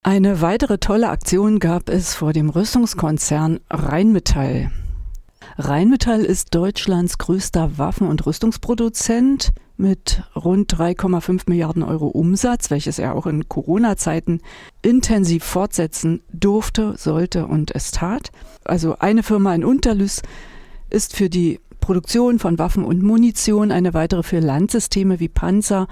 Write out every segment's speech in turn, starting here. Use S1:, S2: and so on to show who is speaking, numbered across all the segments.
S1: Eine weitere tolle Aktion gab es vor dem Rüstungskonzern Rheinmetall. Rheinmetall ist Deutschlands größter Waffen- und Rüstungsproduzent mit rund 3,5 Milliarden Euro Umsatz, welches er auch in Corona-Zeiten intensiv fortsetzen durfte, sollte und es tat. Also eine Firma in Unterlüß ist für die Produktion von Waffen und Munition, eine weitere für Landsysteme wie Panzer,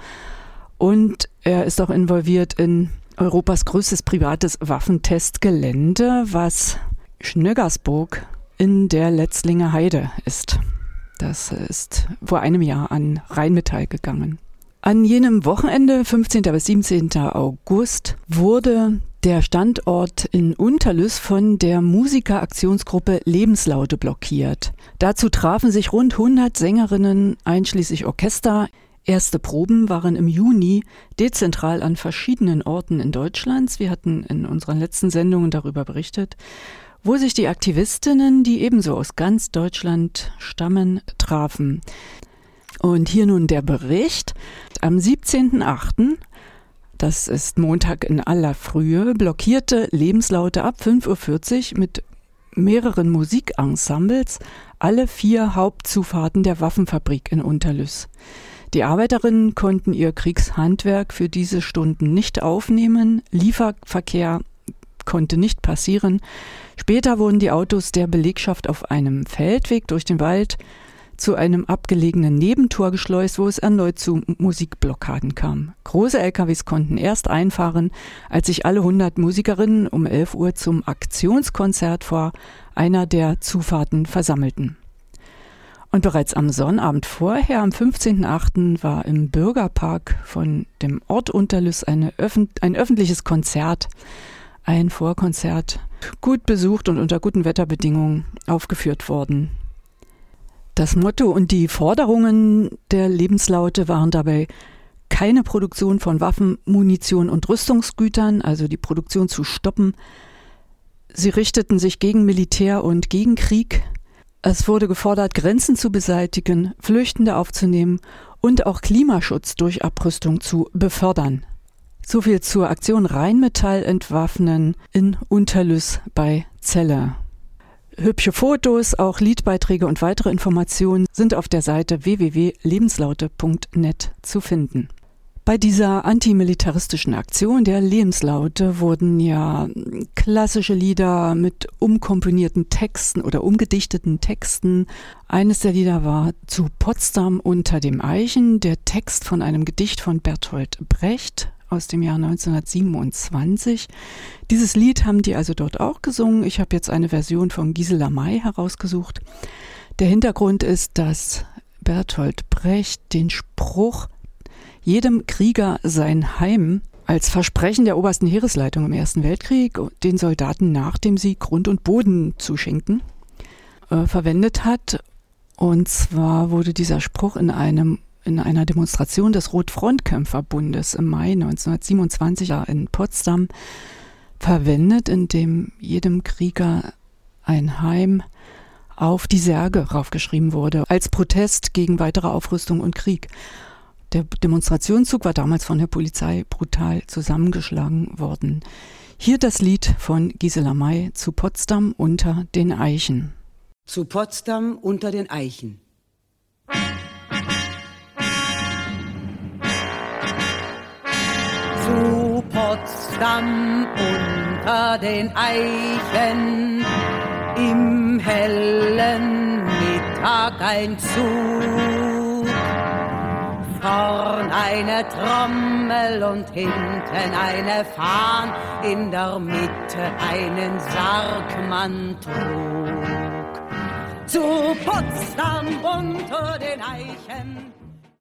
S1: und er ist auch involviert in Europas größtes privates Waffentestgelände, was Schnöggersburg in der Letzlinger Heide ist. Das ist vor einem Jahr an Rheinmetall gegangen. An jenem Wochenende, 15. bis 17. August, wurde der Standort in Unterlüß von der Musikeraktionsgruppe Lebenslaute blockiert. Dazu trafen sich rund 100 Sängerinnen einschließlich Orchester. Erste Proben waren im Juni dezentral an verschiedenen Orten in Deutschland. Wir hatten in unseren letzten Sendungen darüber berichtet, wo sich die Aktivistinnen, die ebenso aus ganz Deutschland stammen, trafen. Und hier nun der Bericht. Am 17.08., das ist Montag in aller Frühe, blockierte Lebenslaute ab 5:40 Uhr mit mehreren Musikensembles alle 4 Hauptzufahrten der Waffenfabrik in Unterlüß. Die Arbeiterinnen konnten ihr Kriegshandwerk für diese Stunden nicht aufnehmen. Lieferverkehr konnte nicht passieren. Später wurden die Autos der Belegschaft auf einem Feldweg durch den Wald zu einem abgelegenen Nebentor geschleust, wo es erneut zu Musikblockaden kam. Große LKWs konnten erst einfahren, als sich alle 100 Musikerinnen um 11 Uhr zum Aktionskonzert vor einer der Zufahrten versammelten. Und bereits am Sonnabend vorher, am 15.08., war im Bürgerpark von dem Ort Unterlüß ein öffentliches Konzert, ein Vorkonzert, gut besucht und unter guten Wetterbedingungen aufgeführt worden. Das Motto und die Forderungen der Lebenslaute waren dabei: keine Produktion von Waffen, Munition und Rüstungsgütern, also die Produktion zu stoppen. Sie richteten sich gegen Militär und gegen Krieg. Es wurde gefordert, Grenzen zu beseitigen, Flüchtende aufzunehmen und auch Klimaschutz durch Abrüstung zu befördern. So viel zur Aktion Rheinmetall entwaffnen in Unterlüß bei Celle. Hübsche Fotos, auch Liedbeiträge und weitere Informationen sind auf der Seite www.lebenslaute.net zu finden. Bei dieser antimilitaristischen Aktion der Lebenslaute wurden ja klassische Lieder mit umkomponierten Texten oder umgedichteten Texten. Eines der Lieder war Zu Potsdam unter dem Eichen, der Text von einem Gedicht von Bertolt Brecht aus dem Jahr 1927. Dieses Lied haben die also dort auch gesungen. Ich habe jetzt eine Version von Gisela May herausgesucht. Der Hintergrund ist, dass Bertolt Brecht den Spruch „Jedem Krieger sein Heim" als Versprechen der obersten Heeresleitung im Ersten Weltkrieg den Soldaten nach dem Sieg Grund und Boden zu schenken, verwendet hat. Und zwar wurde dieser Spruch in einer Demonstration des Rotfrontkämpferbundes im Mai 1927 in Potsdam verwendet, in dem jedem Krieger ein Heim auf die Särge raufgeschrieben wurde, als Protest gegen weitere Aufrüstung und Krieg. Der Demonstrationszug war damals von der Polizei brutal zusammengeschlagen worden. Hier das Lied von Gisela May, Zu Potsdam unter den Eichen.
S2: Zu Potsdam unter den Eichen. Zu Potsdam unter den Eichen, im hellen Mittag ein Zug. Vorn eine Trommel und hinten eine Fahn, in der Mitte einen Sarg man trug. Zu Potsdam unter den Eichen.